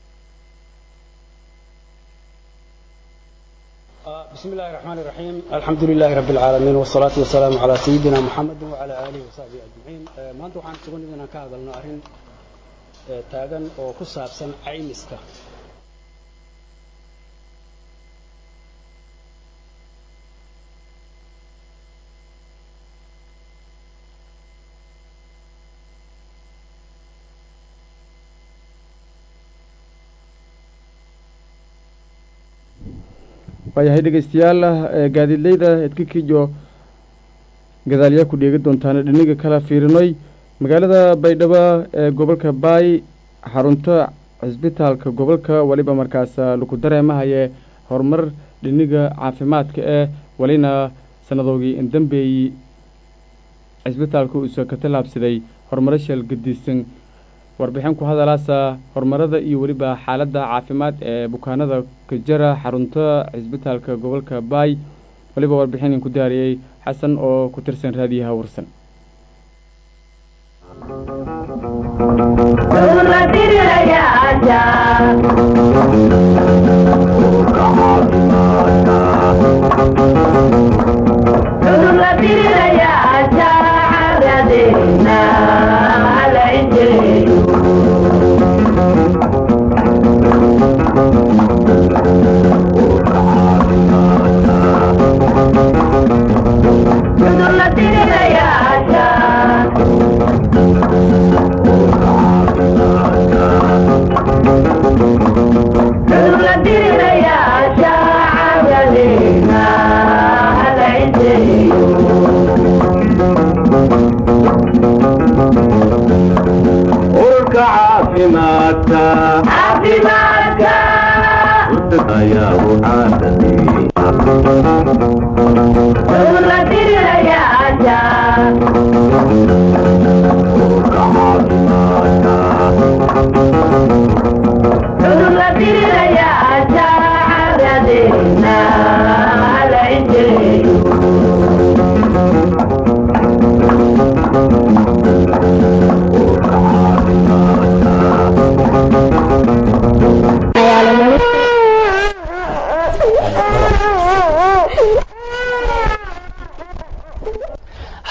بسم الله الرحمن الرحيم الحمد لله رب العالمين والصلاة والسلام على سيدنا محمد وعلى آله وصحبه أجمعين ما أنتم عن تقول إننا كهذا النهرين تاجن أو كساب سن عيمسك waayahay dhegeystayaal gaadiidleyda edkakiiyo gadaalyaa ku dheegi doontaana dhiniga kala fiirinoy magaalada baydhabo ee gobolka baay xarunta cisbitaalka gobolka waliba markaas lagu dareemahaye horumar dhiniga caafimaadka ee walina sannadoogii indambeeyi cisbitaalka uusa ka tallaabsaday horumaro sheel gadiisan warbixin ku hadalaasa horumarada iyo weliba xaaladda caafimaad ee bukaanada ka jara xarunta cisbitaalka gobolka baay waliba warbixinin ku daariyey xasan oo ku tirsan raadiyaha warsan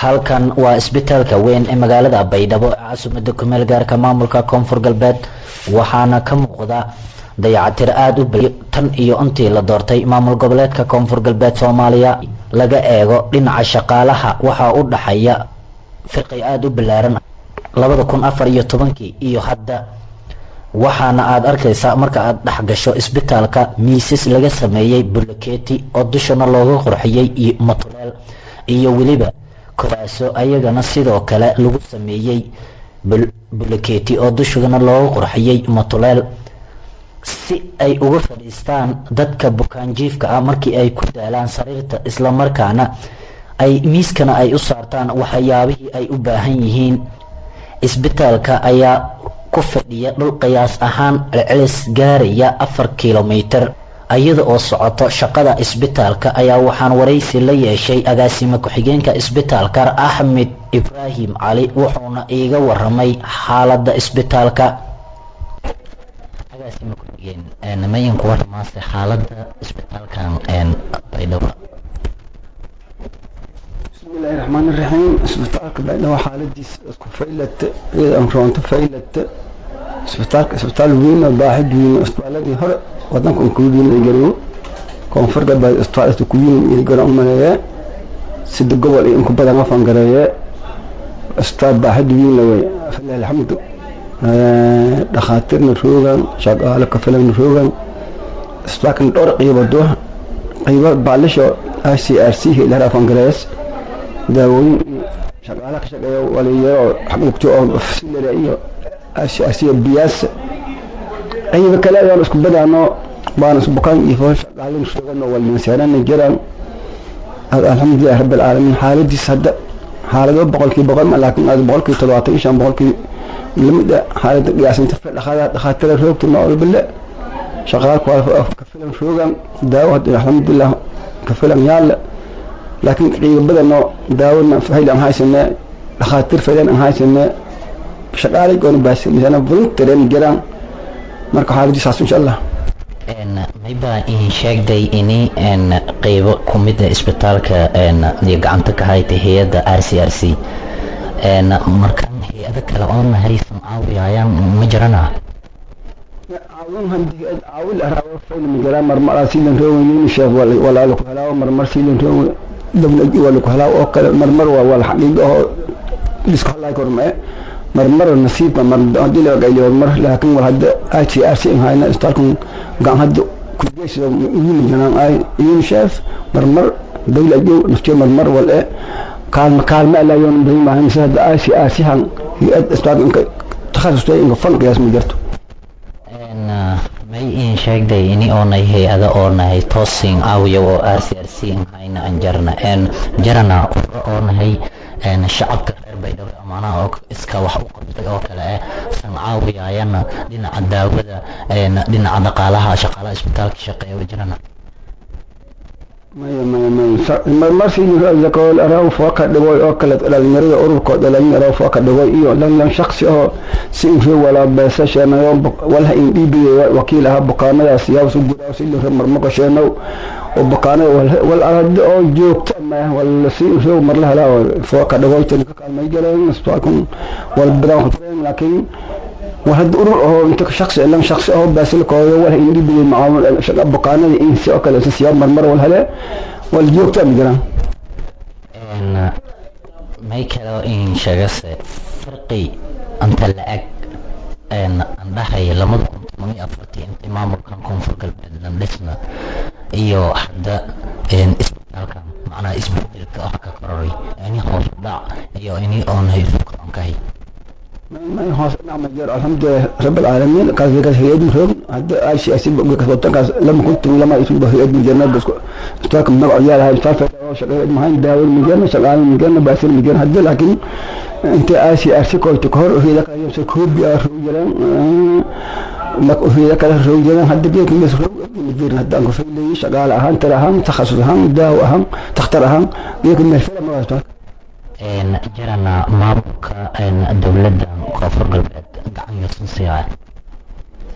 halkan waa isbitaalka weyn ee magaalada baydhabo ee caasimada kumeel gaarka maamulka koonfur galbeed waxaana ka muuqda dayacatir aada u bari tan iyo intii la doortay maamul goboleedka koonfur galbeed soomaaliya laga eego dhinaca shaqaalaha waxaa u dhaxaya firqi aada u ballaaran labada kun afar iyo tobankii iyo hadda waxaana aada arkaysaa marka aada dhex gasho isbitaalka miisas laga sameeyey bulaketi oo dushana looga qurxiyey iyo matuleel iyo weliba kuraaso ayagana sidoo kale lagu sameeyey bulaketi oo dushana looga qurxiyey matuleel si ay uga fadhiistaan dadka bukaanjiifka ah markii ay ku daalaan sariirta islamarkaana ay miiskana ay u saartaan waxyaabihii ay u baahan yihiin isbitaalka ayaa ku fadhiya dhul qiyaas ahaan celcelis gaaraya afar kilomitir iyada oo socoto shaqada isbitaalka ayaa waxaan waraysi la yeeshay agaasime ku-xigeenka isbitaalka axmed ibraahim cali wuxuuna iiga waramay xaalada isbitaalka. agaasime ku-xigeen mayanku waramaase xaalada isbitaalkan baydhabo. bismillahi raxmaani raxiim isbitaalka baydhabo xaaladiisa isku faylata iyada roonto faylata isbitaalka isbitaal weyn oo baaxid weyn isbitaaladii hore wadanka uu ku weyn ay gariyo koonfur galbeed isbitaalka ku weyn ay garan u maleeyaa sida gobol iyo ku badan afan gareeye isbitaal baaxid weyn la way fadlan alxamdu dhakhaatiirna roogan shaqaale ka filan roogan isbitaalka dhowr qiibado qiibo baalisho I C R C ilaa afan garees daawooyin shaqaale ka shaqeeya waliyo xabugto oo fasiilada iyo أشياء بياس أي بكلا يوم اسكو بدأنا بان اسكو بكان يفوش قالين شغلنا والمنسيران نجران الحمد لله رب العالمين حالة دي صدق حالة بقول كي بقول لكن هذا بقول كي طلعت إيش عم بقول كي لمدة حالة قياس انتفع لخذ خاطر الروق تناول بالله شغال كفيلم شغل داود الحمد لله كفيلم يال لكن قريب بدأنا داودنا في هيدا هاي سنة خاطر فعلا هاي سنة shaqaale goon baas midana volunteer jiraan marka xaaladiis saas insha Allah en mayba in sheegday ini en qaybo kumida isbitaalka en iyo gacanta ka haytay hay'adda R C R C en markan hay'ada kale oo haysan caawiyayaan ma jirana caawin hadii caawil araabo fayl mijara marmar asilan roowin sheeg wala ku halaaw marmar silan roow dabna wala ku halaaw oo kale marmar waa wala xaqiiqo oo isku halay kormay مرمر النصيب مر هدي لو قايل مر لكن وهذا آي تي آر سي هاي نستاركم قام هدو كل جيش يوم جنان آي يوم شاف مرمر دولة جو نفتي مرمر ولا كان مكان ما لا يوم بين ما هم سهد آي تي آر سي هان استاركم تخصص تاني إنه فن قياس مجرته. إن ما إن شاك ده إني أنا هي هذا أنا هي توسين أو يو آر سي آر سي هاي نأنجرنا إن جرنا أنا هي إن الشعب كثير بيدور أمانة أو إسكا وح وقبض أو كلا سمعوا ويانا دينا عداوة إن دينا عدقالها شقالة إسبتالك شقية وجرنا. ما ما ما ما في إذا كول أراو فوق دواء أو كلا المريض أوروب كود لين أراو فوق دواء إيو لين لين شخص أو سينفي ولا بسش أنا يوم ولا إن بي بي وكيلها بقامة سياوس وجودا سيلو هم مرمقشينو وبقانة والأرض أو جوكت ما والسيء شو مر لها لا فوق دواء تلك ما يجرين استواكم والبداية خطرين لكن وهاد أو أنت كشخص إلا شخص أو بس القوي ولا إندي بالمعامل شغل بقانة إنس أو كلا سيار مرمر والهلا والجوكت ما يجرين. إن ما يكلو إن شخص فرقي أنت لأك إن عندها لما كنت مني أفرتي أنت ما ممكن كون فرق البلد لسنا iyo hadda een isbitaalka macna isbitaalka wax ka koray yani hoos dhac iyo inii oon hayso qarankahay ما هو نعم جر الحمد لله رب العالمين كذا كذا هي دي فهم هذا أي شيء أسيب كذا لما كنت لما يسوي هي دي جنة بس استاك من عيال هاي صار شغال ما هي داول من جنة شغال من جنة بس من جنة هذا لكن أنت أي شيء أسيب كل تكهر هي ذاك يوم كوب يا رجال ما هي ذاك الرجال هذا بيك من يسوي مدير هذا أنك في اللي شغال أهم ترى أهم تخصص أهم داو أهم تختار أهم بيك من الفيلم ما يستاك een jirana maamulka een dawladda koonfur galbeed gacan iyo sinsiya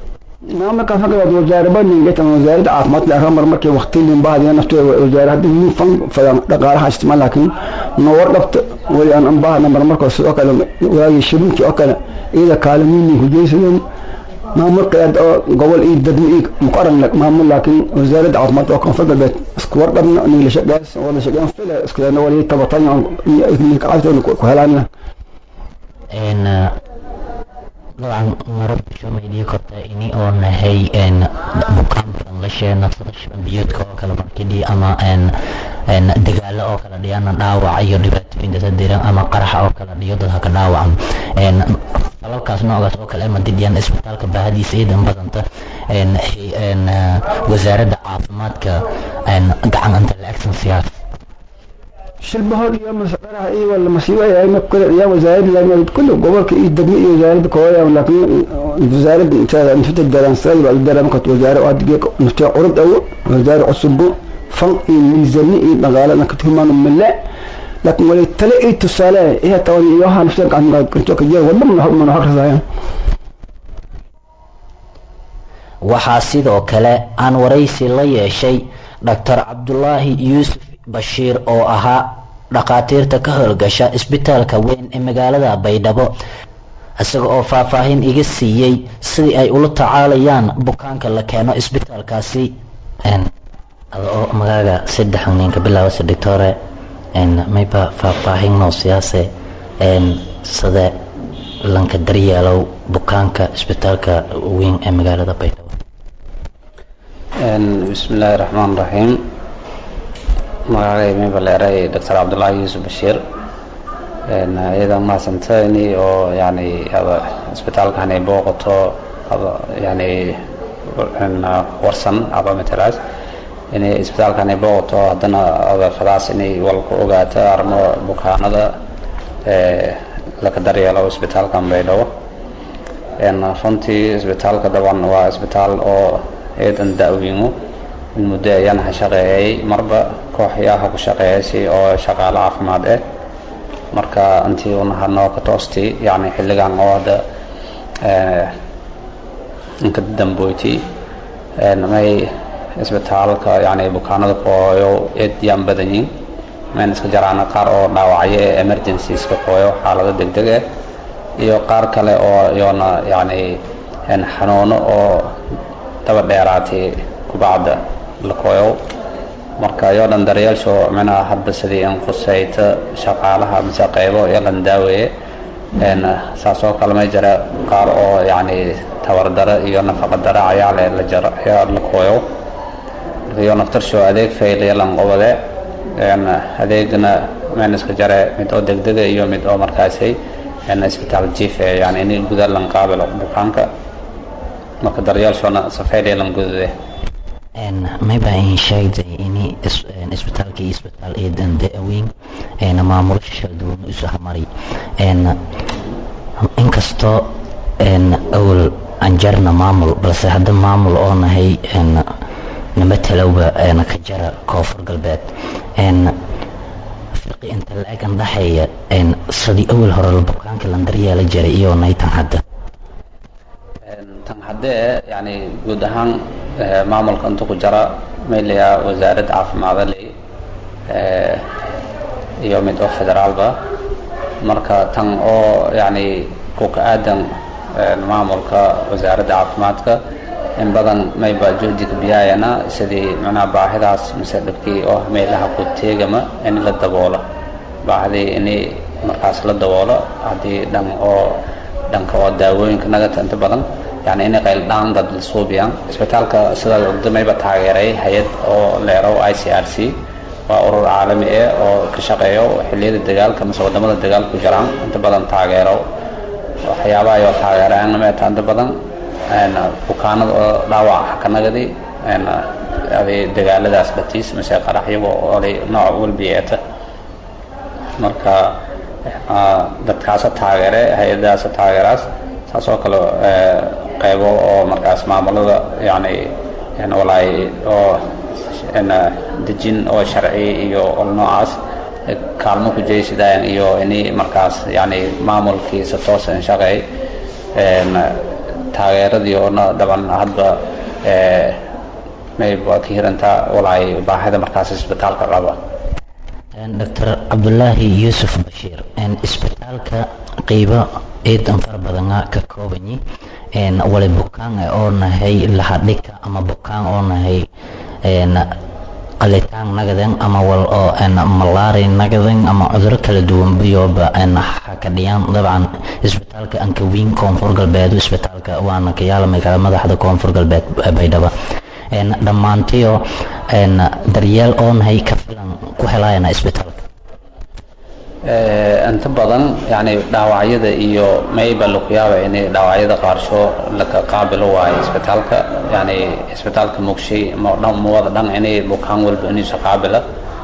maamulka faqriga wasaaradda ningeeta wasaaradda caafimaadka ramar markii waqtigan baadiyana naftooda wasaaradda min fan fadan dhaqaalaha isticmaal laakiin noor dhabta wali aan baahna mar markoo sidoo kale waagi shibinki oo kale iyada kaalmiin hujaysadeen maamulka gobol iyo dadmi muqaran maamul laakiin wasaaradda caafimaadka oo koonfurta beed isku wardhabna nin la shaqeys wada shaqeyn fila isku leena wali tabatan iyo qaabtoona ku helaan een dabcan marar shumaydii korta ini oo nahay een bukaan badan la sheena sadashan biyadka oo kala markidii ama een een dagaalo oo kala dhiyana dhaawac iyo dhibaatooyin dad diran ama qarax oo kala dhiyo dadka ka dhaawacan een halkaas noocaas oo kale ma didiyaan isbitaalka baahadiisa ay dan badanta een een wasaaradda caafimaadka een gacan inta la action siyaas shilbahood iyo masqaraha iyo wala masiibo ay ma kala iyo wasaaradda laga kullu gobolka iyo degmo iyo wasaaradda kooxda laakiin wasaaradda inta inta daran say baa daran ka wasaaradda oo diga inta urud aw wasaaradda cusub fan iyo miisaani iyo dhaqaalaha ka tilmaan mille laakiin wali tale ay tusaale ee tawan iyo han nafta kan kunto ka jeer wadam ma naxarsaayaan waxaa sidoo kale aan waraysi la yeeshay Doctor Cabdullaahi Yuusuf Bashiir oo ahaa dhaqaatiirta ka howlgasha isbitaalka weyn ee magaalada Baydhabo isaga oo faahfaahin iga siiyay sidii ay ula tacaalayaan bukaanka la keeno isbitaalkaasi een adoo magaga saddex ninka bilaaway doctore een mayba faahfaahin noo siyaase een sida lanka daryeelow bukaanka isbitaalka weyn ee magaalada Baydhabo een bismillaahir rahmaanir rahiim magacay mayba leeray Doctor Cabdullaahi Yuusuf Bashiir een ayada ma santani oo yani hada isbitaalkan ay booqato yani een warsan aba matalaas inay isbitaalkan ay booqato hadana aba fadaas inay walku ogaato armo bukaanada ee la ka daryeelo isbitaalkan Baydhabo een runtii isbitaalka daban waa isbitaal oo eedan daawimo in muddo ayaan shaqeeyay marba kooxyaha ku shaqeeyay oo shaqaale caafimaad ah marka intii uu nahano ka toosti yani xilligan oo hada ee inka damboyti ee may isbitaalka yani bukaanada kooyo eed yaan badanyiin ma iska jaraan qaar oo dhaawacay emergencies ka kooyo xaalado degdeg ah iyo qaar kale oo yoona yani in xanuuno oo daba dheeraatay ku bacda la kooyo marka yoo dhan daryeelsho mana hadda sidii in qusayta shaqaalaha mise qaybo iyo lan daaweeye een saasoo kale ma jira qaar oo yani tawardara iyo nafaqa dara ayaa la jara ayaa la kooyo iyo naftarsho adeeg fayl lan qobade een adeegna man iska jara mid oo degdeg iyo mid oo markaasay in isbitaal jiif yani in gudaha lan qaabilo bukaanka marka daryeelshona safeeyay lan gudaha een mayba in sheegay in isbitaalkii isbitaal ee dandeewin ee maamulka duwan isu hamari een inkastoo een awal anjarna maamul balse hadda maamul oo nahay een nama talowba een ka jara koonfur galbeed een farqi inta la eg dhaxaya een sidii awal hore bukaanka la daryeelay jiray iyo naytan hadda tan hadda yani guud ahaan maamulka inta ku jara meelaya wasaaradda caafimaadka leh ee iyo mid oo federaalba marka tan oo yani ku ka aadan maamulka wasaaradda caafimaadka in badan may ba joodi ka biyayana sidii macna baahidaas mise dhibkii oo meelaha ku teegama in la daboolo baahdi inay markaas la daboolo hadii dhan oo dhanka oo daawooyinka naga inta badan يعني إن قيل دان ضد الصوبيان إسبتالك سيدا قدمي بتاعيري هيد أو ليرو آي سي آر سي وأورور عالمي إيه أو كشقيو حلية الدجال كما سوى دمد الدجال كجرام أنت بدن تاعيرو وحيابا يو تاعيران ما أنت بدن أن بكان دعوة حكنا جدي أن هذه الدجال ده أثبتيس مثل قرحي وولي نوع والبيئة مركا dadkaas taageere hay'adaha taageeraas taasoo kale ee qaybo oo markaas maamulada yani yani walaay oo ana dejin oo sharci iyo noocaas kaalmo ku jeesidaan iyo inay markaas yani maamulkiisa toosan shaqay een taageeradii oona dhaban hadba may waa ka hirantaa walaay baahida markaas isbitaalka qaba doctor cabdulaahi yuusuf bashiir isbitaalka qeybo ciidan fara badana ka koobanyi wali bukaan oo nahay lahadhika ama bukaan oo nahay qalitaan nagadan ama wal oo malaari nagadan ama cuduro kala duwan biyoba hakadhiyaan dabcan isbitaalka ankawiin koonfur galbeed isbitaalka waana ka yaala magaalada madaxda koonfur galbeed baydhabo dhammaantiyo daryeel oo nahay ka filan ku helayana isbitaalka inta badan yani dhaawacyada iyo mayba lagu yaaba inay dhaawacyada qaarsho laga qaabilo waayo isbitaalka yani isbitaalka mugshay muwada dhan inay bukaan walba inay shaqaabila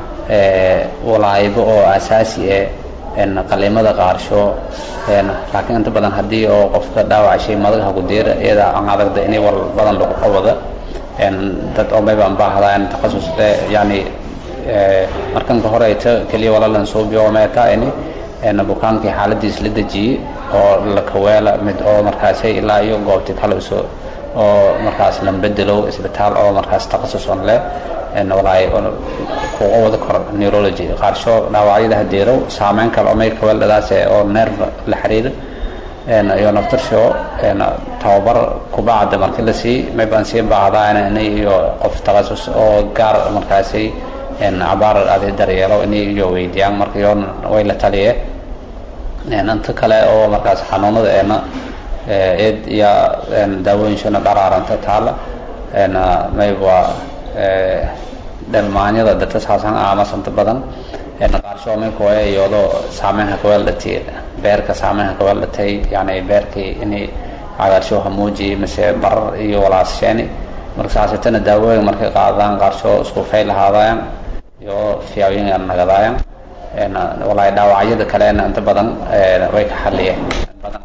walaayba oo asaasi ah qaliimada qaarsho laakiin inta badan haddii oo qofka dhaawacay madaxa ku diira iyada aan adagda inay wal badan lagu qabada dad oo mayba baahdaan takhasus yani markan ka horeyta kaliya walaalan soo biyo meeta ini en bukaankii xaaladiis la dajiyay oo la kaweela mid oo markaas ilaa iyo goobti kale soo oo markaas la bedelo isbitaal oo markaas takhasus on leh en walaay ku wada kor neurology qaarsho dhaawacyada hadeero saameyn kale oo may kaweeladaas oo nerve la xiriir en iyo naftarsho en tababar ku baacda markii la sii may baan sii baacdaan inay iyo qof takhasus oo gaar markaas en abaar adi daryeelo inay iyo weydiyaan markii oo way la taliyeen en inta kale oo markaas xanuunada eena eed ya en daawooyinshana dharaaranta taala en may waa dhalmaanyada dadka saasan ama santa badan en qaarsho may ku ay iyadoo saameyn ka weeldatay beerka saameyn ka weeldatay yani beerkii inay cagaarsho hamuuji mise bar iyo walaasheeni markaasatana daawooyin markay qaadaan qaarsho isku fayl lahaadaan iyo fiyaawin aan nagadaayaan en walaay dhaawacyada kale inta badan way ka xaliyeen badan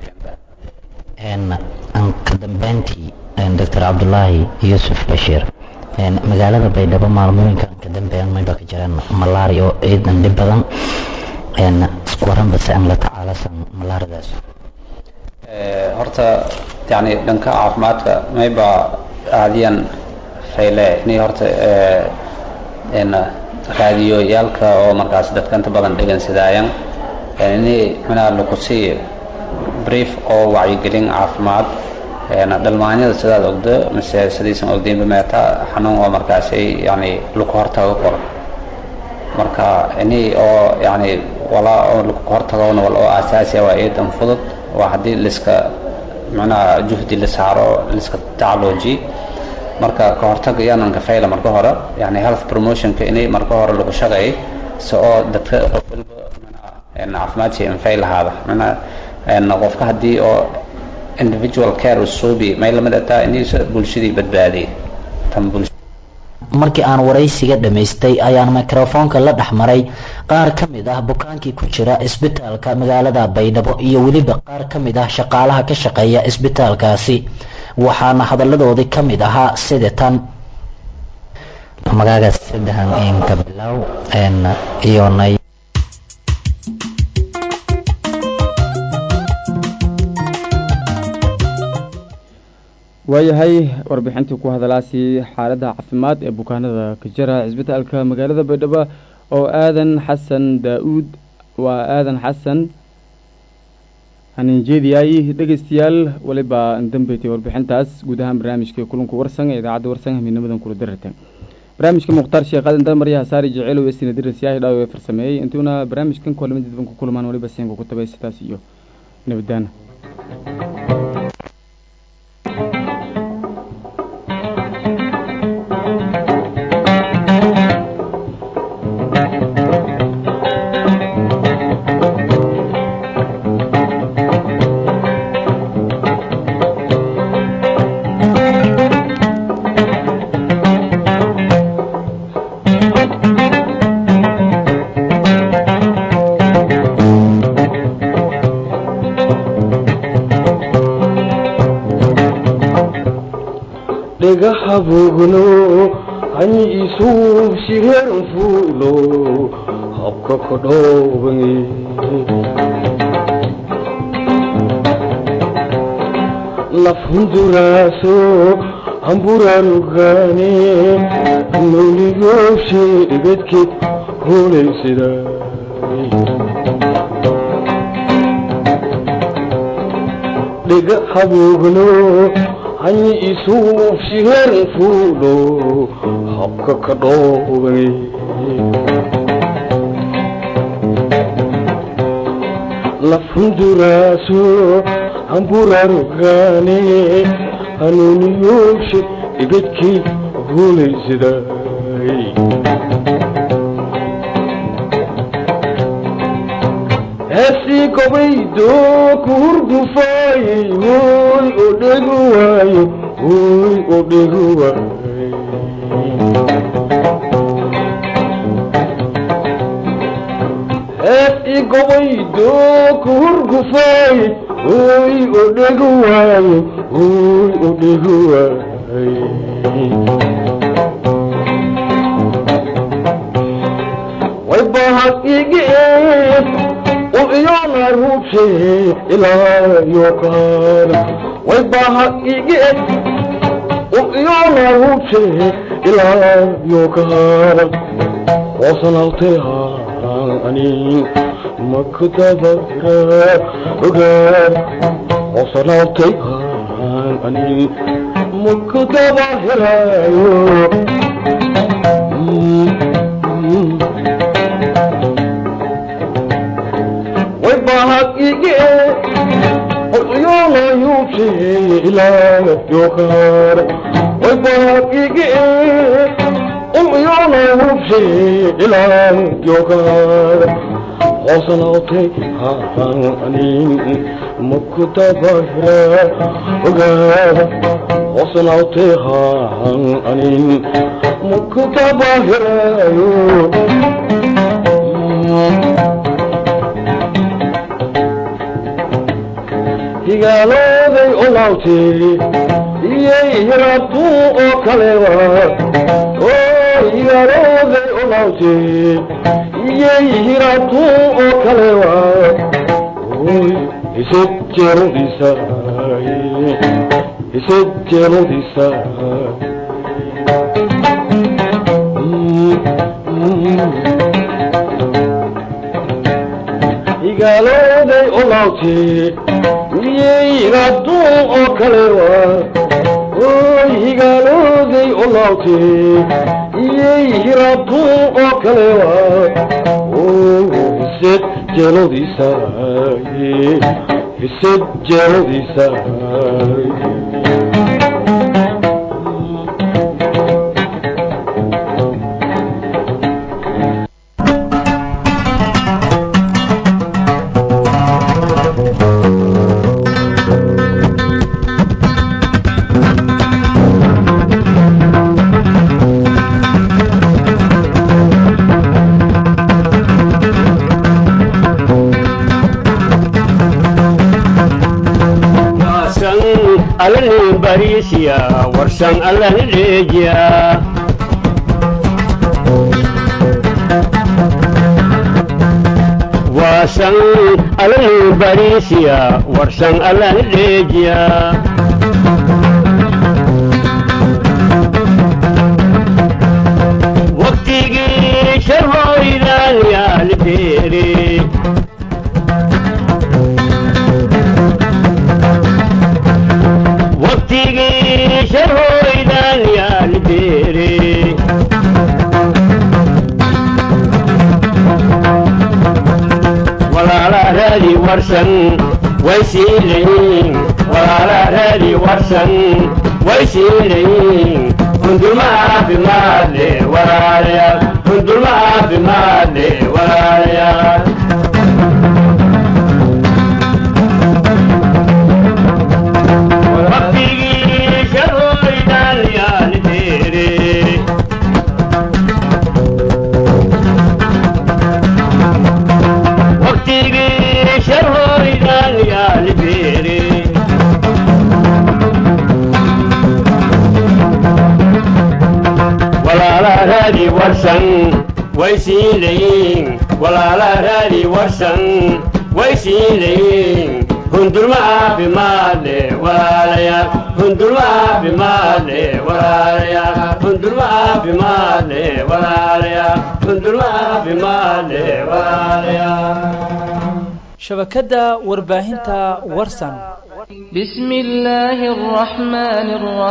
en aan ka dambeyntii doctor cabdulaahi yuusuf bashiir magaalada baydhabo maalmooyinka ka dambeeyaan mayba ka jiraan malaari oo ciidan dhib badan isku waranba si aan la tacaalasan malaaradaas horta yani dhanka caafimaadka mayba aadiyan fayle inay horta en raadiyoyaalka oo markaas dadka inta badan dhegeysadayaan inay manaa lagu siiyo brief oo wacyigelin caafimaad dhalmaanyada sidaad ogdo mise sidaysan ogdeynba meeta xanuun oo markaas yani lagu hortago karo marka inay oo yani walaa oo lagu hortagona wal oo asaasi ah waa eedan fudud waa haddii liska macnaha juhdi la saaro liska taclooji marka ka hortag iyaanan ka fayla marka hore yani health promotionka inay marka hore lagu shaqeeyay si oo dadka qof walba caafimaadkiisa in fayl lahaada macnaha qofka haddii oo individual care usuubi may lamid ataa inay bulshadii badbaadiyay tan bulshada markii aan waraysiga dhamaystay ayaan mikrofoonka la dhexmaray qaar ka mid ah bukaankii ku jira isbitaalka magaalada baydhabo iyo weliba qaar ka mid ah shaqaalaha ka shaqeeya isbitaalkaasi waxaana hadalladoodii ka mid ahaa sida tan magaaga saddexan in ka bilow en iyo nay waayahay warbixintii ku hadalaasi xaaladda caafimaad ee bukaanada ka jira cisbitaalka magaalada baydhabo oo aadan xasan daa-uud waa aadan xasan haninjeediyay dhegeystayaal waliba dambeetay warbixintaas guud ahaan barnaamijka kulanku warsan ee idaacadda warsan hamiinnimadan kula darartan barnaamijka mukhtaar sheekh aadan dalmaryaha saari jeceelow ee sinadirasiyahay dhaaw ee farsameeyey intuuna barnaamijkan kulamada dadban ku kulmaan waliba siinka ku tabay sidaas iyo nabadaana dhagaxabugno hani isuub shireeran fuulo habka ka dhooban lafunduraaso hamburarugane nowligooshe ibedkeed hooleysida dhiga haboogno hanyi isuuf shiheerin fuulo habka ka dhoobay lafunduraaso hamburarugane hanuuniyooshe ibedkii hoolaysiday heesii gobaydoo ku hurgufaayey hooy oo dhegu waayo hooy oo dhegu waayo heesii gobaydoo ku hurgufaayey hooy oo dhegu waayo hooy oo dhegu waayo way bahad igeen ويونا روبشي إلى يوكان ويباها إيجيك ويونا روبشي إلى يوكان وصلتها أني مكتبة رجال وصلتها أني مكتبة رجال حقيقي ويوم يوشي إلى يوكار وحقيقي ويوم يوشي إلى يوكار وصلتي هاني مكتبة رجال وصلتي هاني مكتبة رجال higaalooday olawtee iyay hirabtu oo kalewa oo higaalooday olawtee iyay hirabtu oo kalewa oy ised jeelodiisa ised jeelodiisa higaalooday olawtee iyayirabtu oo kalewa oy higaalooday olawtee iyay hirabtu oo kalewa oo ised jeelodiisa ised jeelodiisa alani barisiya warsan alani leejiya wasan alani barisiya warsan alani leejiya waqtigii sharhoydan yaali beeri شرويدان يا البيري ولا لا هادي ورسن ويسيلين ولا لا هادي ورسن ويسيلين كنت ما في مالي ورايا كنت ما في مالي ورايا رادي ورسن ويسيلين ولا لا رادي ورسن ويسيلين كنت hundurma caafimaadle walaalayaal hundurma caafimaadle walaalayaal hundurma caafimaadle walaalayaal hundurma caafimaadle walaalayaal shabakada warbaahinta warsan بسم الله الرحمن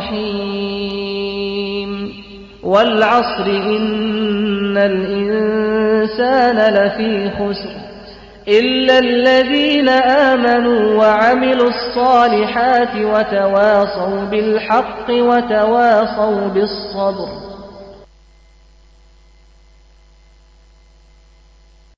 الرحيم والعصر إن الإنسان لفي خسر إلا الذين آمنوا وعملوا الصالحات وتواصوا بالحق وتواصوا بالصبر